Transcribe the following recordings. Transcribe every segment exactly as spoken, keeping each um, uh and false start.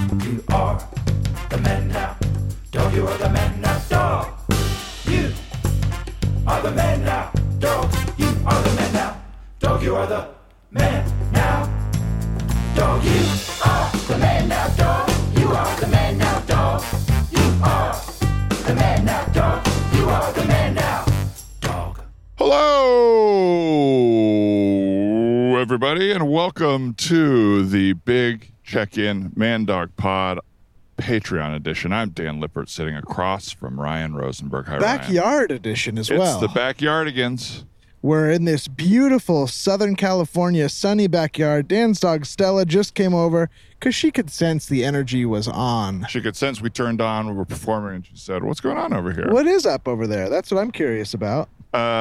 You are the man now. Dog, you are the man now. Dog, you are the man now. Dog, you are the man now. Dog, you are the man now. Dog, you are the man now. Dog, you are the man now. Dog, you are the man now. Dog, you are the man now. Dog. Hello, everybody, and welcome to the Big Check-In Man Dog Pod Patreon edition. I'm Dan Lippert, sitting across from Ryan Rosenberg. Hi, Backyard Ryan. edition as It's well. the Backyardigans. We're in this beautiful Southern California sunny backyard. Dan's dog Stella just came over because she could sense the energy was on. She could sense we turned on, we were performing, and she said, "What's going on over here?" What is up over there? That's what I'm curious about.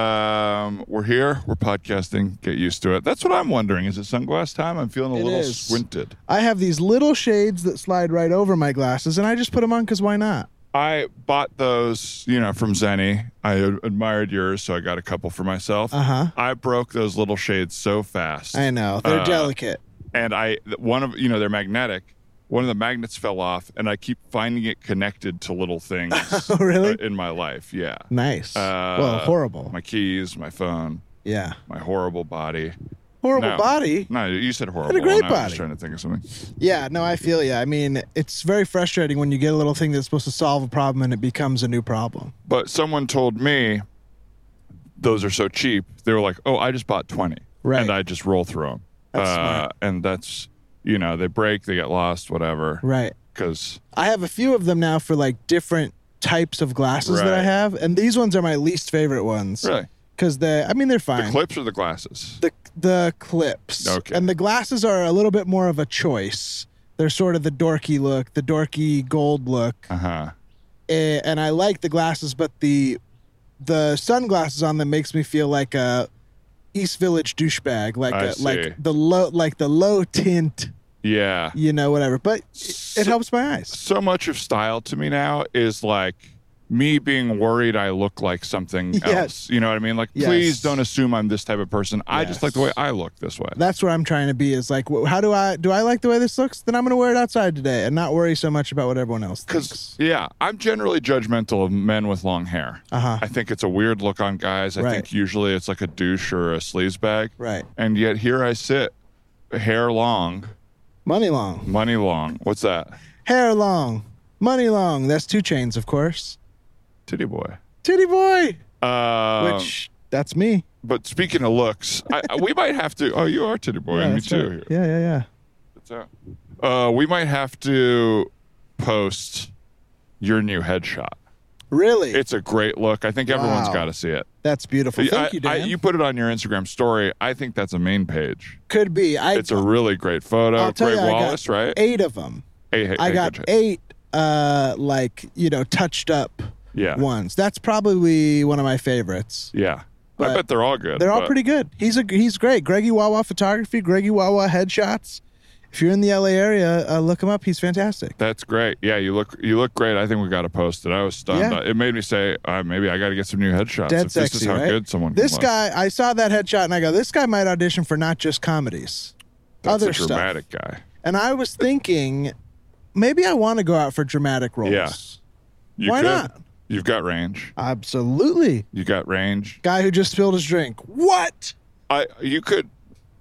Um, we're here. We're podcasting. Get used to it. That's what I'm wondering. Is it sunglass time? I'm feeling a It little is. squinted. I have these little shades that slide right over my glasses, and I just put them on because why not? I bought those, you know, from Zenny. I admired yours, so I got a couple for myself. Uh-huh. I broke those little shades so fast. I know. They're Uh, delicate. And I, one of, you know, they're magnetic. One of the magnets fell off, and I keep finding it connected to little things Oh, really? uh, in my life. Yeah. Nice. Uh, well, horrible. My keys, my phone, Yeah. my horrible body. Horrible No. body? No, you said horrible. great and I was body. just trying to think of something. Yeah, no, I feel you. I mean, it's very frustrating when you get a little thing that's supposed to solve a problem and it becomes a new problem. But someone told me those are so cheap. They were like, "Oh, I just bought twenty." Right. And I just roll through them. That's uh, smart. And that's, you know, they break, they get lost, whatever. Right. Because, I have a few of them now for like different types of glasses that I Right. have, and these ones are my least favorite ones. really, Because they, I mean, they're fine. the clips or the glasses? The the clips. Okay. And the glasses are a little bit more of a choice. They're sort of the dorky look, the dorky gold look, Uh-huh. Eh, and I like the glasses, but the the sunglasses on them makes me feel like a East Village douchebag, like I a, see. like the low like the low tint, Yeah. you know, whatever. But it, it helps my eyes. So much of style to me now is like me being worried I look like something Yes. else. You know what I mean? Like, Yes. please don't assume I'm this type of person. I just Yes. like the way I look this way. That's what I'm trying to be. Is like, wh- how do I do? I like the way this looks. Then I'm going to wear it outside today and not worry so much about what everyone else Because, thinks. yeah, I'm generally judgmental of men with long hair. Uh huh. I think it's a weird look on guys. I Right. think usually it's like a douche or a sleaze bag. Right. And yet here I sit, hair long, Money long, money long. What's that? hair long, money long. That's two chains, of course. Titty boy. Titty boy, Uh, which that's me. But speaking of looks, I, I- we might have to. Oh, you are titty boy, and me that's too. right. Yeah, yeah, yeah. That's out. Uh, we might have to post your new headshot. Really? It's a great look. I think everyone's Wow. got to see it. That's beautiful. Thank I- you, Dan. I- you put it on your Instagram story. I think that's a main page. Could be. I, It's a really great photo. I'll tell Greg you, I got Wallace, right? eight of them. Eight, I eight, got good. eight, uh, like, you know, touched up Yeah. ones. That's probably one of my favorites. Yeah. I But bet they're all good. They're all but- pretty good. He's a he's great. Greggy Wawa photography, Greggy Wawa headshots. If you're in the L A area, uh, look him up. He's fantastic. That's great. Yeah, you look you look great. I think we got to post it. I was stunned. Yeah. Uh, It made me say, uh, maybe I got to get some new headshots. Dead if sexy, this is how right? good someone can This look. guy, I saw that headshot and I go, this guy might audition for not just comedies, That's other a stuff. dramatic guy. And I was thinking, maybe I want to go out for dramatic roles. Yeah. You Why could. not? You've got range. Absolutely. You got range. Guy who just spilled his drink. What? I you could.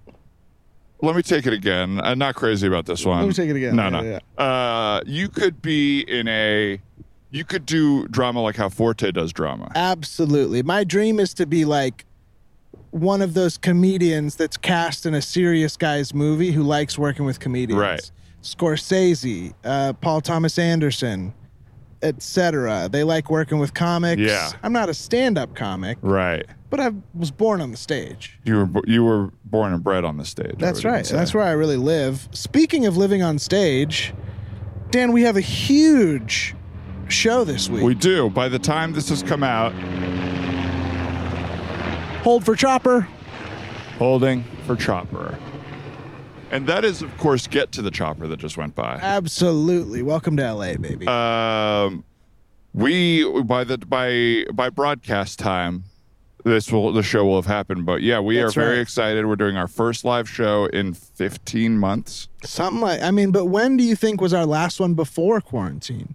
Let me take it again. I'm not crazy about this one. Let me take it again. No, Yeah, no. Uh, you could be in a. You could do drama like how Forte does drama. Absolutely. My dream is to be like one of those comedians that's cast in a serious guy's movie who likes working with comedians. Right. Scorsese, uh, Paul Thomas Anderson, et cetera. They like working with comics. Yeah. I'm not a stand-up comic, Right. but I was born on the stage. You were bo- you were born and bred on the stage. I That's would right. say. That's where I really live. Speaking of living on stage, Dan, we have a huge show this week. We do. By the time this has come out, Hold for Chopper. holding for Chopper. And that is, of course, Get to the Chopper that just went by. Absolutely. Welcome to L A, baby. Um, we by the by by broadcast time, this will the show will have happened. But yeah, we That's are very right. excited. We're doing our first live show in fifteen months. Something like, I mean, but when do you think was our last one before quarantine?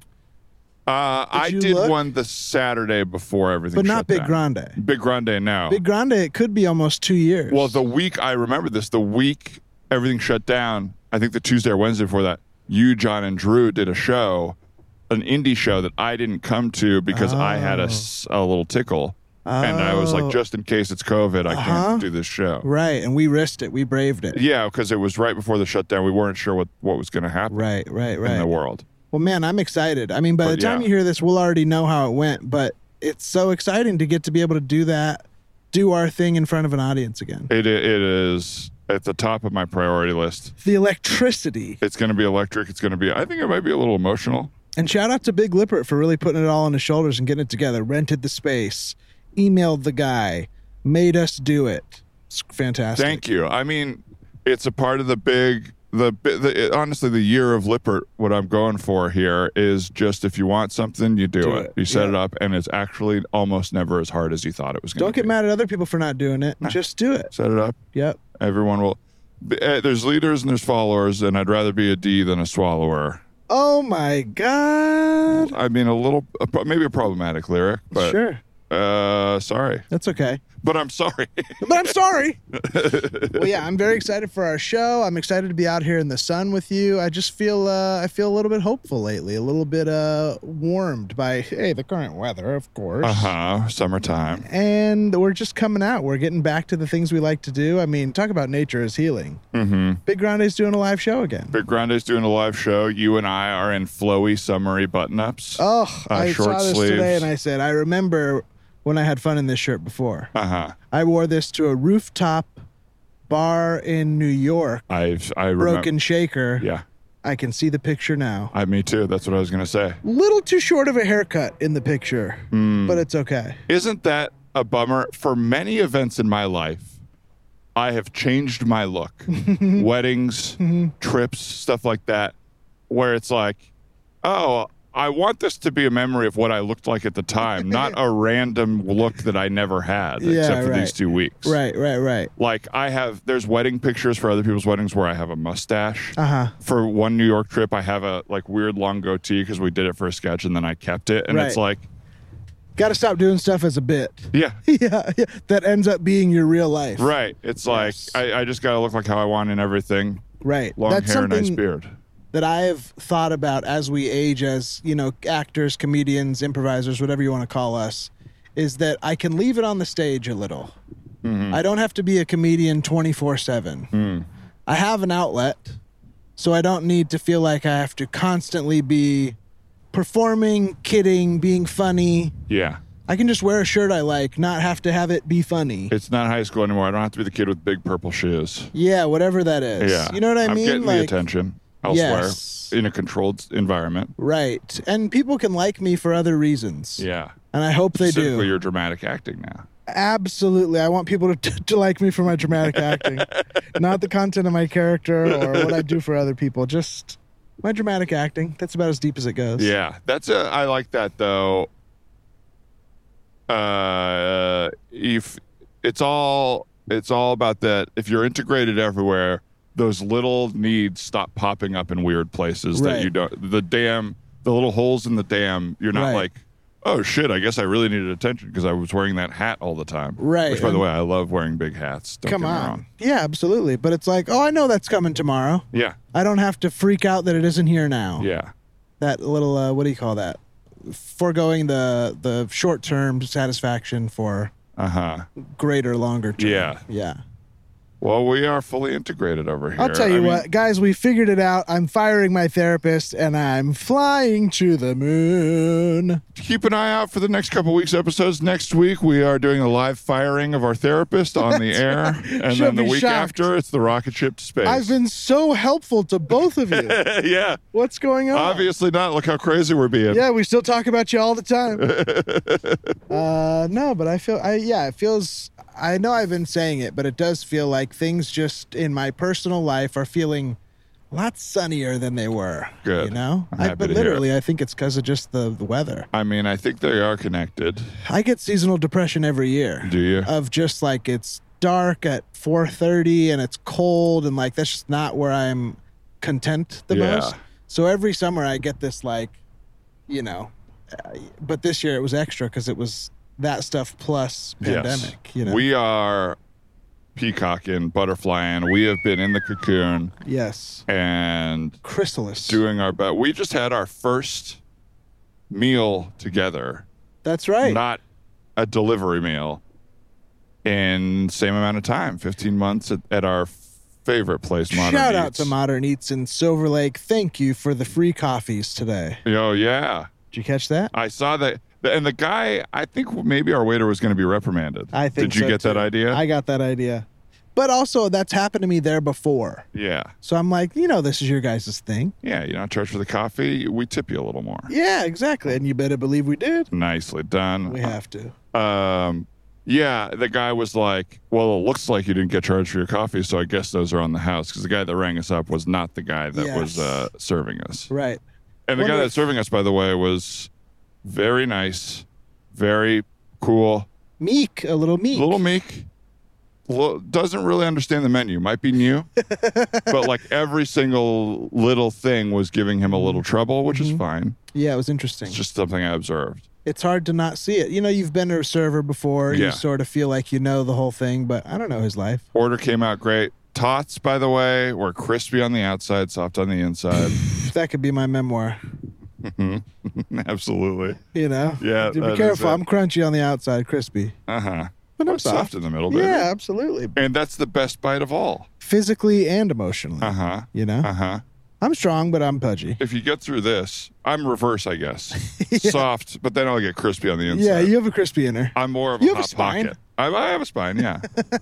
Uh, I you did look? one the Saturday before everything, But shut not Big down. Grande. Big Grande now. Big Grande, it could be almost two years. Well, the week I remember this, the week everything shut down. I think the Tuesday or Wednesday before that, you, John, and Drew did a show, an indie show that I didn't come to because I had a, s- a little tickle, and I was Oh. like, just in case it's COVID, I Uh-huh. can't do this show. Right, and we risked it. We braved it. Yeah, because it was right before the shutdown. We weren't sure what, what was going to happen Right, right, in the right. world. Well, man, I'm excited. I mean, by But the time yeah. you hear this, we'll already know how it went, but it's so exciting to get to be able to do that, do our thing in front of an audience again. It It is at the top of my priority list. The electricity. It's going to be electric. It's going to be, I think it might be a little emotional. And shout out to Big Lippert for really putting it all on his shoulders and getting it together. Rented the space, emailed the guy, made us do it. It's fantastic. Thank you. I mean, it's a part of the big, the, bi- the honestly, the year of Lippert. What I'm going for here is just if you want something, you do, Do it. it. You set Yeah. it up, and it's actually almost never as hard as you thought it was going to Don't be. get mad at other people for not doing it. Just do it. Set it up. Yep. Everyone will. b- eh, There's leaders and there's followers, and I'd rather be a D than a swallower. Oh my God. I mean, a little, a pro- maybe a problematic lyric, but Sure. uh, sorry. That's okay. But I'm sorry. But I'm sorry. Well, yeah, I'm very excited for our show. I'm excited to be out here in the sun with you. I just feel uh, I feel a little bit hopeful lately, a little bit uh, warmed by hey the current weather, of course. Uh huh. Summertime. And we're just coming out. We're getting back to the things we like to do. I mean, talk about nature as healing. Mm-hmm. Big Grande's doing a live show again. Big Grande's doing a live show. You and I are in flowy, summery button-ups. Oh, Uh, I short saw this sleeves. today and I said, I remember when I had fun in this shirt before. Uh huh. I wore this to a rooftop bar in New York, I've I remember. Broken Shaker. Yeah. I can see the picture now. I me too. That's what I was gonna say. Little too short of a haircut in the picture, Hmm. but it's okay. Isn't that a bummer? For many events in my life, I have changed my look. Weddings, trips, stuff like that, where it's like, oh, I want this to be a memory of what I looked like at the time, not a random look that I never had, Yeah, except for right. these two weeks. Right, right, right. Like I have, there's wedding pictures for other people's weddings where I have a mustache. Uh huh. For one New York trip, I have a like weird long goatee because we did it for a sketch and then I kept it. And it's Right. like, Got to stop doing stuff as a bit. yeah, yeah, yeah, that ends up being your real life. right. It's like, Yes. I, I just got to look like how I want in everything. Right. Long That's hair, nice something beard. that I have thought about as we age, as you know, actors, comedians, improvisers, whatever you want to call us, is that I can leave it on the stage a little. Mm-hmm. I don't have to be a comedian twenty-four seven. Mm. I have an outlet, so I don't need to feel like I have to constantly be performing, kidding, being funny. Yeah. I can just wear a shirt I like, not have to have it be funny. It's not high school anymore. I don't have to be the kid with big purple shoes. Yeah, whatever that is. Yeah. You know what I I'm mean? getting like, the attention elsewhere Yes. in a controlled environment. Right. And people can like me for other reasons. Yeah. And I hope they Specifically do. your dramatic acting now. Absolutely. I want people to, to like me for my dramatic acting, not the content of my character or what I do for other people. Just my dramatic acting. That's about as deep as it goes. Yeah. That's a, I like that though. Uh, if it's all, it's all about that. If you're integrated everywhere, those little needs stop popping up in weird places that Right. you don't, the dam, the little holes in the dam, you're not Right. like, oh shit, I guess I really needed attention because I was wearing that hat all the time. Right. Which, by the And- way, I love wearing big hats. Don't Come get me on. wrong. Yeah, absolutely. But it's like, oh, I know that's coming tomorrow. Yeah. I don't have to freak out that it isn't here now. Yeah. That little, uh, what do you call that? Foregoing the the short term satisfaction for Uh huh. greater, longer term. Yeah. Yeah. Well, we are fully integrated over here. I'll tell you I mean, what, guys, we figured it out. I'm firing my therapist and I'm flying to the moon. Keep an eye out for the next couple weeks episodes. Next week, we are doing a live firing of our therapist on the air. And She'll then the be week shocked. after, it's the rocket ship to space. I've been so helpful to both of you. yeah. What's going on? Obviously not. Look how crazy we're being. Yeah, we still talk about you all the time. uh, no, but I feel, I yeah, it feels. I know I've been saying it, but it does feel like things just in my personal life are feeling a lot sunnier than they were. Good. You know? I'm I, happy but to hear literally, I think it's because of just the, the weather. I mean, I think they are connected. I get seasonal depression every year. Do you? Of just like it's dark at four thirty and it's cold and like that's just not where I'm content the Yeah. most. So every summer I get this like, you know, uh, but this year it was extra because it was that stuff plus pandemic. Yes. You know. We are peacocking, butterflying. We have been in the cocoon yes. and Chrysalis. doing our best. We just had our first meal together, That's right. not a delivery meal, in same amount of time, fifteen months at, at our favorite place, Modern Shout out Eats. to Modern Eats in Silver Lake. Thank you for the free coffees today. Oh, yeah. Did you catch that? I saw that. And the guy, I think maybe our waiter was going to be reprimanded. I think Did you so, get that too. idea? I got that idea. But also, that's happened to me there before. yeah. So I'm like, you know, this is your guys' thing. Yeah, you don't charge for the coffee, we tip you a little more. Yeah, exactly. And you better believe we did. Nicely done. We have to. Um, yeah, the guy was like, well, it looks like you didn't get charged for your coffee, so I guess those are on the house. Because the guy that rang us up was not the guy that Yes. was uh, serving us. Right. And the Wonder guy if- that's serving us, by the way, was very nice, very cool, Meek, a little meek. a little meek. Well, doesn't really understand the menu. Might be new, but like every single little thing was giving him a little trouble, which is Mhm. fine. Yeah, it was interesting. It's just something I observed. It's hard to not see it. You know, you've been a server before. Yeah. You sort of feel like you know the whole thing, but I don't know his life. Order came out great. Tots, by the way, were crispy on the outside, soft on the inside. That could be my memoir. Absolutely. You know? Yeah, Be that is careful. it. I'm crunchy on the outside, crispy. Uh huh. But I'm soft. soft. in the middle, baby. Yeah, absolutely. And that's the best bite of all. Physically and emotionally. Uh huh. You know? Uh huh. I'm strong, but I'm pudgy. If you get through this, I'm reverse, I guess. Soft, but then I'll get crispy on the inside. Yeah, you have a crispy inner. I'm more of You a have a hot spine. pocket. I, I have a spine, yeah.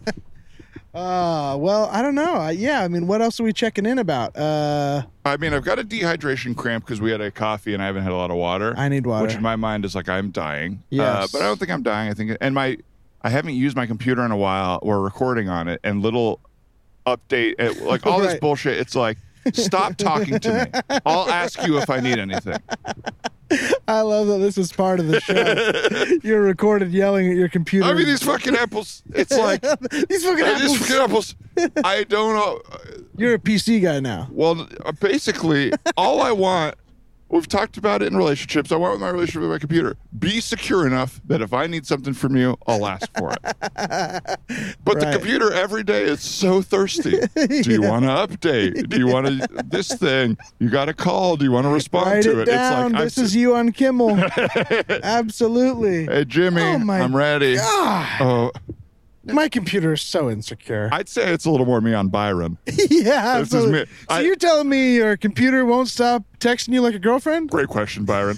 Uh, well, I don't know. Uh, yeah, I mean, what else are we checking in about? Uh, I mean, I've got a dehydration cramp because we had a coffee and I haven't had a lot of water. I need water. Which in my mind is like I'm dying. Uh, Yes. but I don't think I'm dying. I think, and my, I haven't used my computer in a while. We're recording on it, and little update, it, like all this Right. bullshit. It's like, stop talking to me. I'll ask you if I need anything. I love that this is part of the show. You're recorded yelling at your computer. I mean, these fucking apples. It's like These fucking uh, apples. these fucking apples. I don't know. You're a P C guy now. Well, uh, basically, all I want, we've talked about it in relationships. I want with my relationship with my computer, be secure enough that if I need something from you, I'll ask for it. But the Right. computer every day is so thirsty. Do you want to update? Do you want to this thing? You got to call. Do you want to respond Write to it it? down. It's like this I'm, is you on Kimmel. Absolutely. Hey Jimmy, Oh my I'm ready. God. Oh, My computer is so insecure. I'd say it's a little more me on Byron. yeah, This is absolutely. me. So I- you're telling me your computer won't stop texting you like a girlfriend? Great question, Byron.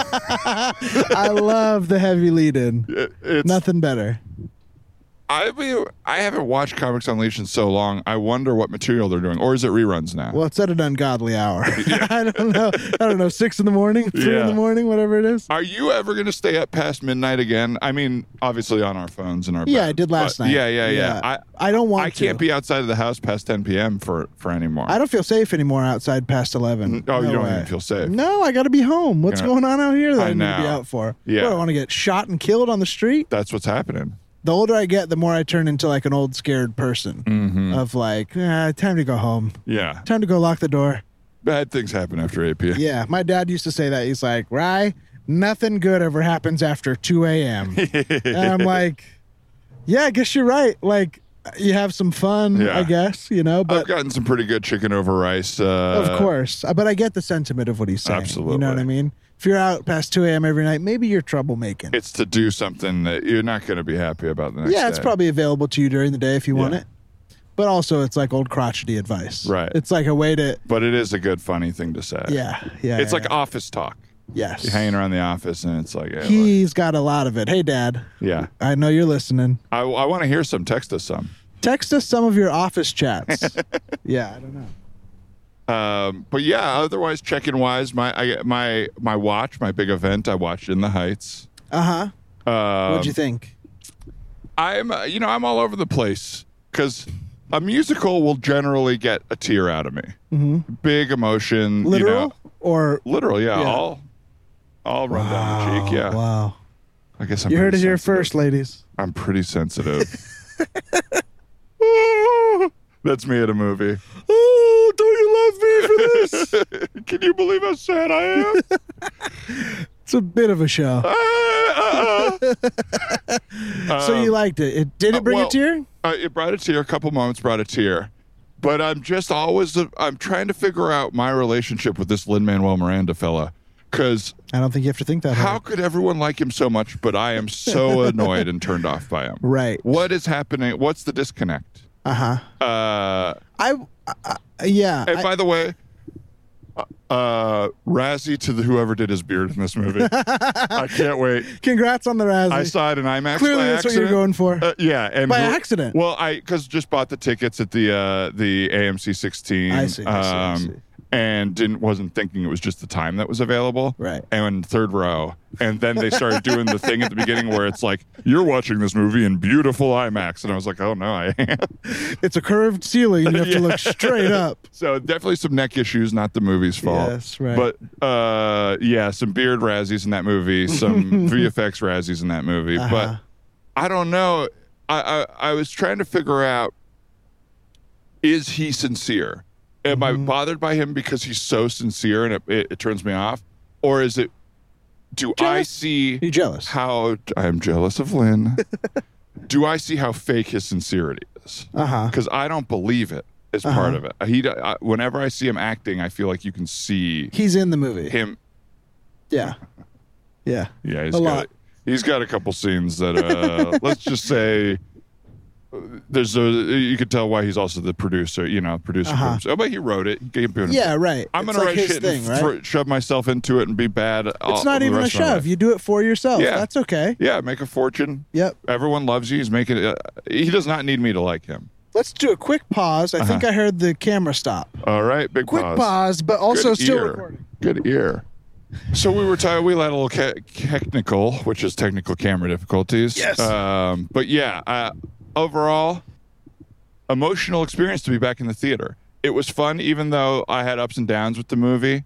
I love the heavy lead in. It- it's, Nothing better. I mean, I haven't watched Comics Unleashed in so long. I wonder what material they're doing, or is it reruns now? Well, it's at an ungodly hour. I don't know. I don't know. Six in the morning, three Yeah. in the morning, whatever it is. Are you ever going to stay up past midnight again? I mean, obviously on our phones and our Yeah, beds, I did last but- night. Yeah, yeah, yeah. Yeah. I I don't want I can't to. be outside of the house past ten p.m. for for anymore. I don't feel safe anymore outside past eleven. Oh, you No don't way. even feel safe. No, I got to be home. What's Yeah. going on out here that I, I need to be know. out for? Yeah. What, I want to get shot and killed on the street? That's what's happening. The older I get, the more I turn into like an old scared person Mm-hmm. of like, ah, time to go home. Yeah, Time to go lock the door. bad things happen after eight p.m. Yeah, my dad used to say that. He's like, Rye, nothing good ever happens after two a.m. And I'm like, yeah, I guess you're right. Like, you have some fun, Yeah. I guess, you know, I've but gotten some pretty good chicken over rice. Uh, of course. But I get the sentiment of what he's saying. You Absolutely. know what I mean? If you're out past two a.m. every night, maybe you're troublemaking. It's to do something that you're not going to be happy about the next Yeah, it's day. probably available to you during the day if you want Yeah. it. But also, it's like old crotchety advice. Right. It's like a way to, But it is a good, funny thing to say. yeah, yeah. It's yeah, like office talk. yes. You're hanging around the office, and it's like, hey, look. He's got a lot of it. Hey, Dad, yeah. I know you're listening. I, I want to hear some. Text us some. Text us some of your office chats. Yeah, I don't know. Um, but yeah, otherwise, check-in wise, my I, my my watch, my big event, I watched In the Heights. Uh huh. Um, What'd you think? I'm, uh, you know, I'm all over the place because a musical will generally get a tear out of me. Mm-hmm. Big emotion. Literal you know, or literal? Yeah, Yeah. all, all run down the cheek. Yeah. Wow. I guess I'm You heard it pretty here sensitive. first, ladies. I'm pretty sensitive. That's me at a movie. Oh, don't you love me for this? Can you believe how sad I am? It's a bit of a show. Ah, uh, uh. So you liked it. It did it bring well, a tear? Uh, it brought a tear. A couple moments brought a tear. But I'm just always, I'm trying to figure out my relationship with this Lin-Manuel Miranda fella. Because I don't think you have to think that how hard. could everyone like him so much, but I am so annoyed and turned off by him? Right. What is happening? What's the disconnect? Uh-huh. Uh, I, uh, yeah. and I- by the way, uh, Razzie to the whoever did his beard in this movie. I can't wait. Congrats on the Razzie. I saw it in IMAX. Clearly by that's what accident. you're going for. Uh, yeah, and By who- accident? Well, I because just bought the tickets at the uh, the A M C sixteen. I see, I see, I um, see. And didn't wasn't thinking it was just the time that was available. Right. And third row, and then they started doing the thing at the beginning where it's like you're watching this movie in beautiful IMAX, and I was like, oh no, I am. It's a curved ceiling and you have Yeah. to look straight up. So definitely some neck issues, not the movie's fault. Yes, right. But uh, yeah, some beard Razzies in that movie, some V F X Razzies in that movie. Uh-huh. But I don't know. I, I I was trying to figure out: is he sincere? Am I bothered by him because he's so sincere and it, it, it turns me off, or is it? Do I Jealous? see You jealous? how I'm jealous of Lynn? Do I see how fake his sincerity is? Uh-huh. Because I don't believe it as part of it. He, I, whenever I see him acting, I feel like you can see He's in the movie. him. Yeah. Yeah. Yeah, he's A got lot. he's got a couple scenes that uh, let's just say uh, there's a you could tell why he's also the producer. You know, producer. Uh-huh. producer. Oh, but he wrote it. He gave it. Yeah, right. I'm It's gonna like write his shit thing, and right? thro- shove myself into it and be bad. It's not even a shove. You do it for yourself. Yeah. That's okay. Yeah, make a fortune. Yep. Everyone loves you. He's making it. Uh, he does not need me to like him. Let's do a quick pause. I think I heard the camera stop. All right, big Quick pause. pause, but also Good still ear. recording. Good ear. So we were talking. We had a little ca- technical, which is technical camera difficulties. Yes. Um, but yeah, uh, overall, emotional experience to be back in the theater. It was fun, even though I had ups and downs with the movie.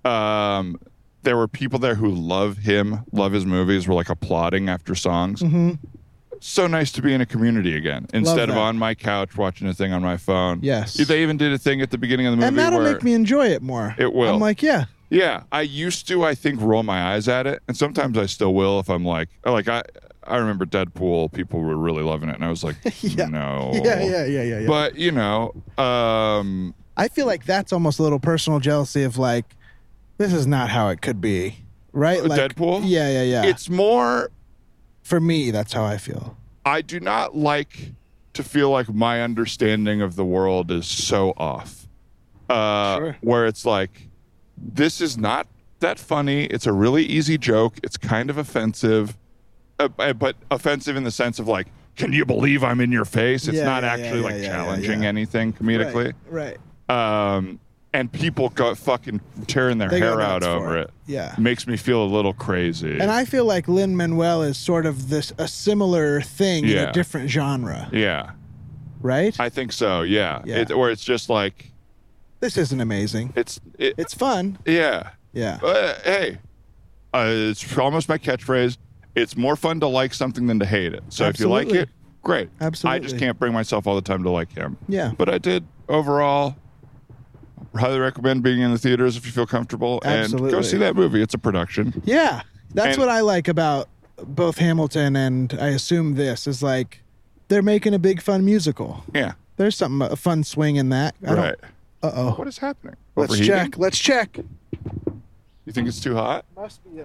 Um, there were people there who love him, love his movies, were like applauding after songs. Mm-hmm. So nice to be in a community again instead of that. on my couch watching a thing on my phone. Yes. They even did a thing at the beginning of the movie And that'll where make me enjoy it more. It will. I'm like, yeah. yeah, I used to, I think, roll my eyes at it, and sometimes I still will if I'm like, like I, I remember Deadpool. People were really loving it, and I was like, Yeah. no, Yeah, yeah, yeah, yeah, yeah. But you know, um, I feel like that's almost a little personal jealousy of like, this is not how it could be, right? Like, Deadpool? Yeah, yeah, yeah. it's more. For me, that's how I feel. I do not like to feel like my understanding of the world is so off, uh, Sure. where it's like, this is not that funny. It's a really easy joke. It's kind of offensive. Uh, but offensive in the sense of like, can you believe I'm in your face? It's Yeah, not yeah, actually yeah, like yeah, yeah, challenging yeah. anything comedically. Right. right. Um, and people go fucking tearing their They go hair out nuts for over it. it. Yeah. Makes me feel a little crazy. And I feel like Lin-Manuel is sort of this a similar thing in Yeah. a different genre, yeah, right? I think so. Yeah, Yeah. It, where it's just like this isn't amazing. it's it, It's fun. yeah. Yeah. Uh, hey, uh, it's almost my catchphrase. It's more fun to like something than to hate it. So if you like Absolutely. it, great. I just Absolutely. can't bring myself all the time to like him. Yeah. But I did overall. Highly recommend being in the theaters if you feel comfortable and Absolutely. go see that movie. It's a production. Yeah. That's And- what I like about both Hamilton and I assume this is like they're making a big fun musical. Yeah. There's something a fun swing in that. I don't- Right. Uh-oh. What is happening? Let's Overheating? check. Let's check. You think it's too hot? Must be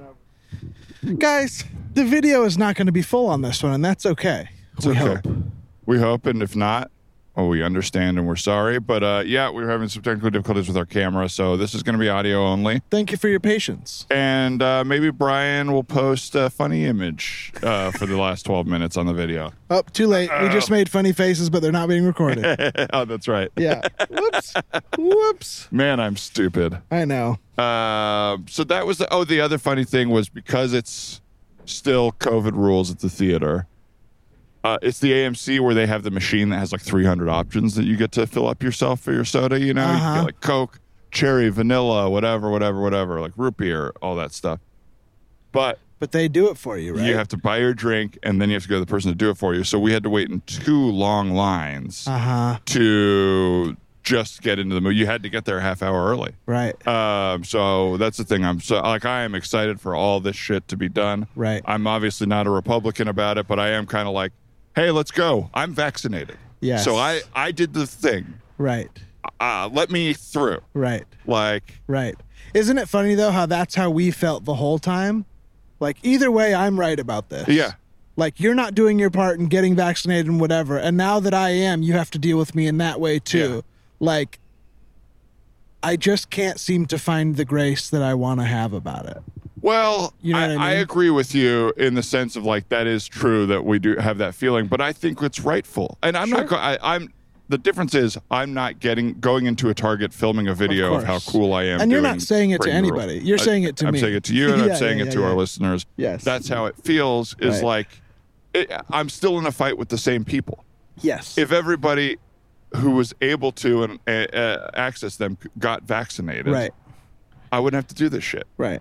an Guys, the video is not going to be full on this one, and that's okay. It's we okay. hope. We hope, and if not, well, we understand and we're sorry. But uh, yeah, we were having some technical difficulties with our camera, so this is going to be audio only. Thank you for your patience. And uh, maybe Brian will post a funny image uh, for the last twelve minutes on the video. Oh, too late. We just made funny faces, but they're not being recorded. Oh, that's right. Yeah. Whoops. Whoops. Man, I'm stupid. I know. Uh, so that was the, oh, the other funny thing was because it's still COVID rules at the theater. Uh, it's the A M C where they have the machine that has like three hundred options that you get to fill up yourself for your soda. You know, you Uh-huh. can get like Coke, cherry, vanilla, whatever, whatever, whatever, like root beer, all that stuff. But But they do it for you, right? you have to buy your drink, and then you have to go to the person to do it for you. So we had to wait in two long lines Uh-huh. to just get into the mood. You had to get there a half hour early. Right. Um, so that's the thing. I'm so like I am excited for all this shit to be done. Right. I'm obviously not a Republican about it, but I am kind of like, hey, let's go. I'm vaccinated. Yes. So I I did the thing. Right. Uh, let me through. Right. Like, Right. Isn't it funny though how that's how we felt the whole time? Like either way, I'm right about this. yeah, Like you're not doing your part and getting vaccinated and whatever. And now that I am, you have to deal with me in that way too. Yeah. Like I just can't seem to find the grace that I want to have about it. well, You know I, what I I mean? agree with you in the sense of like that is true that we do have that feeling, but I think it's rightful. And I'm Sure. not. Go- I, I'm. The difference is I'm not getting going into a Target filming a video of, how course. cool I am. And you're doing not saying it to breaking the anybody. rules. You're I- saying it to I'm me. saying it to you, and Yeah, I'm saying yeah, it yeah, to yeah. our listeners. Yes. That's how it feels. Is Right. like it, I'm still in a fight with the same people. Yes. If everybody who was able to and uh, uh, access them got vaccinated, right. I wouldn't have to do this shit. Right.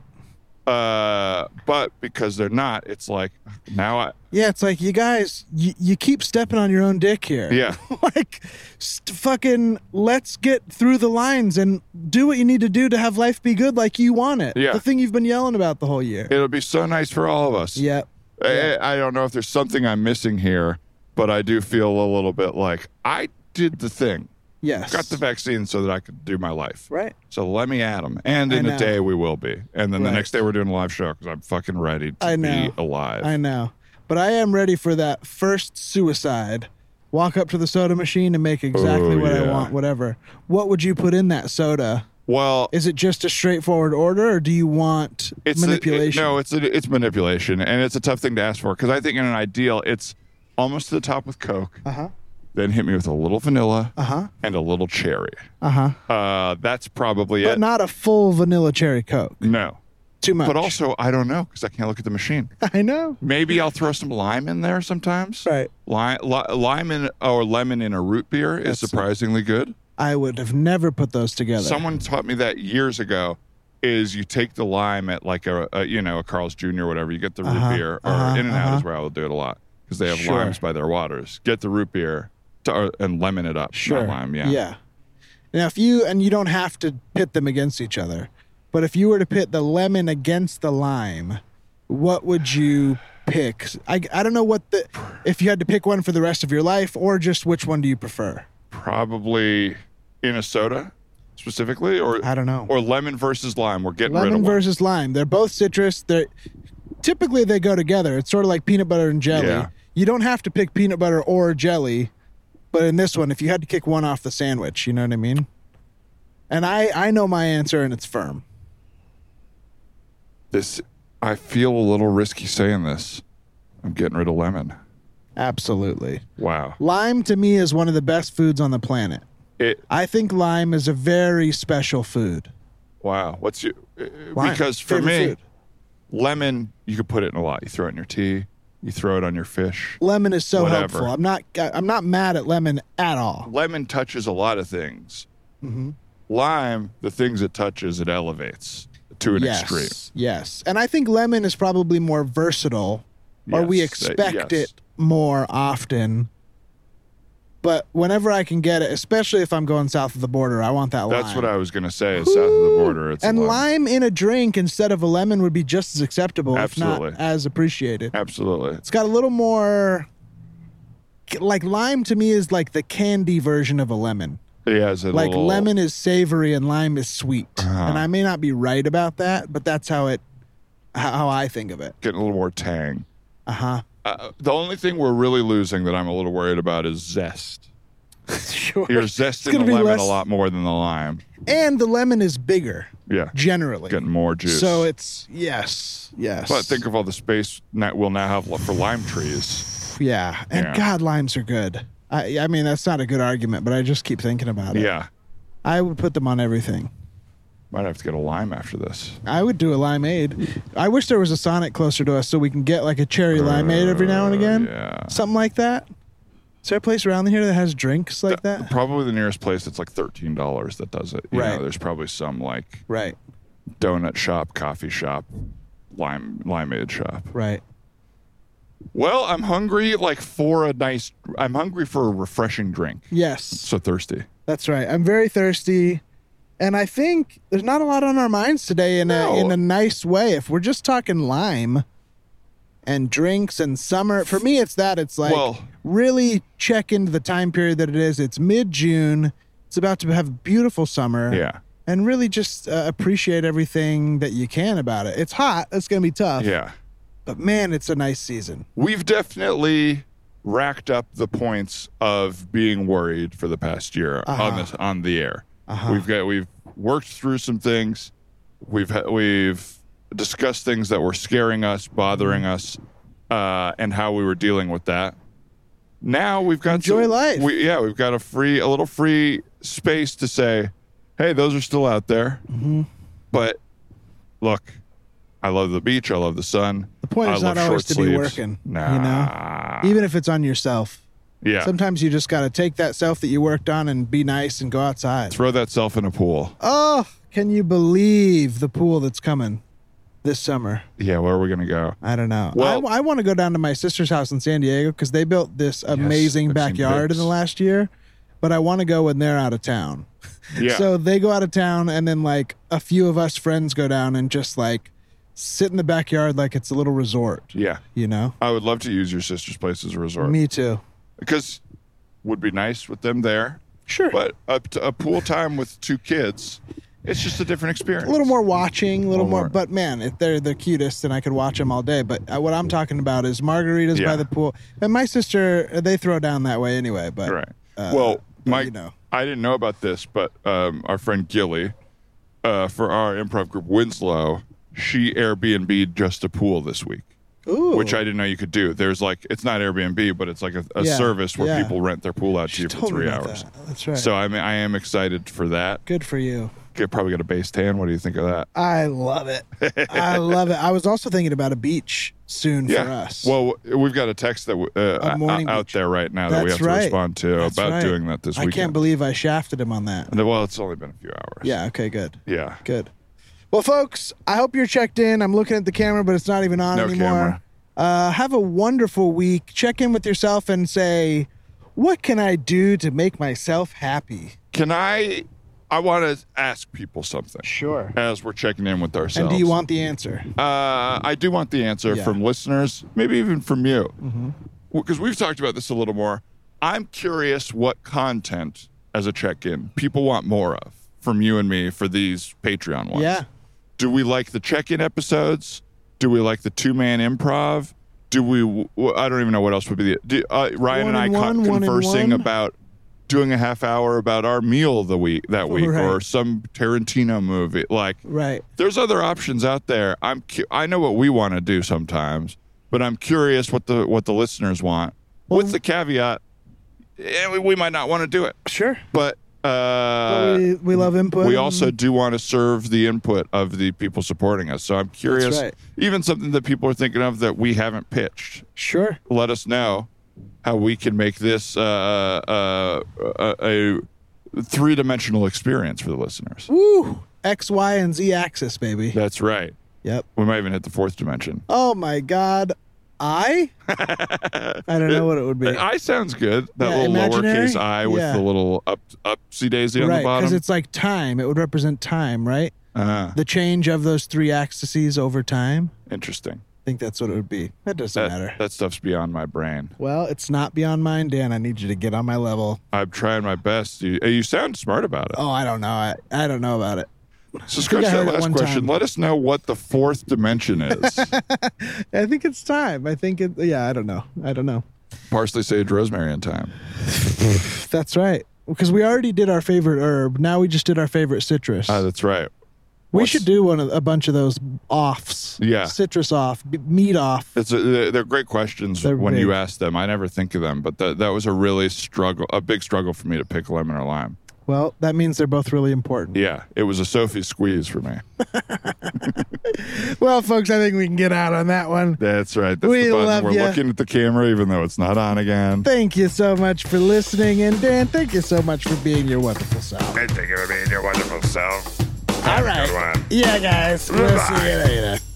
Uh, but because they're not, it's like now I Yeah, it's like you guys, you, you keep stepping on your own dick here. yeah. like, st- fucking, let's get through the lines and do what you need to do to have life be good like you want it. Yeah. The thing you've been yelling about the whole year. It'll be so nice for all of us. Yep. I, I don't know if there's something I'm missing here, but I do feel a little bit like I did the thing. Yes. Got the vaccine so that I could do my life. Right. So let me at them. And I in a know. day we will be. And then the Right. next day we're doing a live show because I'm fucking ready to I know. be alive. I know. But I am ready for that first suicide. Walk up to the soda machine and make exactly Oh, what I yeah. want, whatever. What would you put in that soda? Well, Is it just a straightforward order, or do you want it's a- manipulation? it- no, it's a, it's manipulation, and it's a tough thing to ask for because I think in an ideal, it's almost to the top with Coke. Uh huh. Then hit me with a little vanilla Uh huh. and a little cherry. Uh huh. Uh, that's probably But it. not a full vanilla cherry Coke. no, Too much. but also I don't know because I can't look at the machine. I know. Maybe I'll throw some lime in there sometimes. Right. Lime, li- lime in, or lemon in a root beer is That's- surprisingly good. I would have never put those together. Someone taught me that years ago. Is you take the lime at like a, a you know a Carl's Junior or whatever. You get the root Uh-huh, beer, or uh-huh, In and Out uh-huh. is where I will do it a lot because they have Sure. limes by their waters. Get the root beer to, or, and lemon it up. Sure. Not lime, yeah. Yeah. Now, if you, and you don't have to pit them against each other, but if you were to pit the lemon against the lime, what would you pick? I, I don't know what the, if you had to pick one for the rest of your life, or just which one do you prefer? Probably in a soda specifically, or I don't know. or lemon versus lime. We're getting rid Lemon of one. versus lime. They're both citrus. They're typically they go together. It's sort of like peanut butter and jelly. Yeah. You don't have to pick peanut butter or jelly, but in this one, if you had to kick one off the sandwich, you know what I mean? And I I know my answer, and it's firm. This I feel a little risky saying this. I'm getting rid of lemon. Absolutely. Wow. Lime to me is one of the best foods on the planet. It I think lime is a very special food. wow. What's your uh, Lime, because for favorite me food. lemon you could put it in a lot. You throw it in your tea, you throw it on your fish. Lemon is so Whatever. helpful. I'm not I'm not mad at lemon at all. Lemon touches a lot of things. Mhm. Lime, the things it touches, it elevates to an yes. extreme. Yes. And I think lemon is probably more versatile, or we Yes, uh, expect yes. it more often. But whenever I can get it, especially if I'm going south of the border, I want that lime. That's what I was gonna say. Is south of the border, it's a And lime. lime in a drink instead of a lemon would be just as acceptable, if Absolutely. not as appreciated. Absolutely. It's got a little more, like lime to me is like the candy version of a lemon. It has a Like little, lemon is savory and lime is sweet. Uh-huh. And I may not be right about that, but that's how it, how how I think of it. getting a little more tang. Uh-huh. Uh, the only thing we're really losing that I'm a little worried about is zest. Sure. You're It's zesting gonna the be lemon less- a lot more than the lime. And the lemon is bigger, Yeah, generally. getting more juice. So it's, yes, yes. but think of all the space that we'll now have for lime trees. Yeah. And Yeah. God, limes are good. I, I mean, that's not a good argument, but I just keep thinking about it. Yeah, I would put them on everything. Might have to get a lime after this. I would do a limeade. I wish there was a Sonic closer to us so we can get like a cherry limeade every now and again. Yeah. Something like that. Is there a place around here that has drinks like that? Probably the nearest place that's like thirteen dollars that does it. You Right. know, there's probably some like Right, donut shop, coffee shop, lime limeade shop. right. Well, I'm hungry like for a nice I'm hungry for a refreshing drink. Yes, So thirsty. that's right. I'm very thirsty. And I think there's not a lot on our minds today in No. a in a nice way. If we're just talking lime and drinks and summer, for me it's that. It's like Well- really check into the time period that it is. It's mid-June. It's about to have a beautiful summer. Yeah. And really just uh, appreciate everything that you can about it. It's hot. It's going to be tough. Yeah. But man, it's a nice season. We've definitely racked up the points of being worried for the past year Uh-huh. on this on the air. Uh-huh. We've got we've worked through some things. We've ha- we've discussed things that were scaring us, bothering us, uh, and how we were dealing with that. Now we've got Enjoy some- life. We, yeah, we've got a free, a little free space to say, "Hey, those are still out there." Mm-hmm. But look, I love the beach. I love the sun. The point I is love not always short to be sleeves. working, Nah. you know? Even if it's on yourself. Yeah. Sometimes you just got to take that self that you worked on and be nice and go outside. Throw that self in a pool. Oh, can you believe the pool that's coming this summer? Yeah, where are we gonna go? I don't know. Well- I, I want to go down to my sister's house in San Diego because they built this amazing I've seen backyard in pics. the last year. But I want to go when they're out of town. Yeah. So they go out of town, and then like a few of us friends go down and just like sit in the backyard like it's a little resort. Yeah. You know? I would love to use your sister's place as a resort. Me too. Because would be nice with them there. Sure. But a, a pool time with two kids, it's just a different experience. A little more watching, a little Little more, more. but man, if they're the cutest, and I could watch them all day. But uh, what I'm talking about is margaritas Yeah. by the pool. And my sister, uh, they throw down that way anyway. But Right. uh, well, but, Mike, you know. I didn't know about this, but um, our friend Gilly, uh, for our improv group Winslow, she Airbnb'd just a pool this week. Ooh, Which I didn't know you could do. There's like, it's not Airbnb, but it's like a, a Yeah, service where yeah. people rent their pool out to She you for told me three about hours. that. That's right. So I mean, I am excited for that. Good for you. Could probably get a base tan. What do you think of that? I love it. I love it. I was also thinking about a beach soon for us. Well, we've got a text that uh, A morning out beach. there right now that we That's have to right. respond to That's about right. doing that this I weekend. can't believe I shafted him on that. Well, it's only been a few hours. Yeah. Okay. Good. Yeah. Good. Well, folks, I hope you're checked in. I'm looking at the camera, but it's not even on No anymore. camera. Uh, have a wonderful week. Check in with yourself and say, what can I do to make myself happy? Can I? I want to ask people something Sure. as we're checking in with And ourselves. do you want the answer? Uh, I do want the answer Yeah. from listeners, maybe even from you, Mm-hmm. because we've talked about this a little more. I'm curious what content as a check-in people want more of from you and me for these Patreon ones. Yeah. Do we like the check-in episodes? Do we like the two-man improv? Do we? w- I don't even know what else would be the. Do, uh, Ryan One and I and con- one, one and conversing one. about doing a half hour about our meal the week that week, Right. or some Tarantino movie. Like, Right. there's other options out there. I'm. Cu- I know what we want to do sometimes, but I'm curious what the what the listeners want. with the caveat, eh, we, we might not want to do it, Sure. but. Uh, But we, we love input. we and- also do want to serve the input of the people supporting us. So I'm curious, right. even something that people are thinking of that we haven't pitched. Sure. Let us know how we can make this uh, uh, a, a three-dimensional experience for the listeners. Woo! X, Y, and Z axis, baby. That's right. Yep. We might even hit the fourth dimension. Oh my God. I? I don't know what it would be. I sounds good. That Yeah, little imaginary? lowercase I with Yeah. the little up upsy daisy on Right, the bottom. because it's like time. It would represent time, right? uh, The change of those three axes over time. interesting. I think that's what it would be. That doesn't That, matter. that stuff's beyond my brain. Well, it's not beyond mine, Dan. I need you to get on my level. I'm trying my best. You, you sound smart about it. Oh, I don't know. I, I don't know about it. So I scratch heard that it last one question. time. Let us know what the fourth dimension is. I think it's time. I think it. Yeah, I don't know. I don't know. Parsley, sage, rosemary in time. That's right. Because we already did our favorite herb. Now we just did our favorite citrus. Uh, that's right. we what's- should do one of, a bunch of those offs. Yeah. Citrus off, b- meat off. It's a, they're great questions They're when you big. ask them. I never think of them, but that that was a really struggle, a big struggle for me to pick lemon or lime. Well, that means they're both really important. Yeah, it was a Sophie squeeze for me. Well, folks, I think we can get out on that one. That's right. That's We the button. love We're ya. looking at the camera even though it's not on again. Thank you so much for listening. And Dan, thank you so much for being your wonderful self. Thank you for being your wonderful self. All right. Yeah, guys. We'll see you later.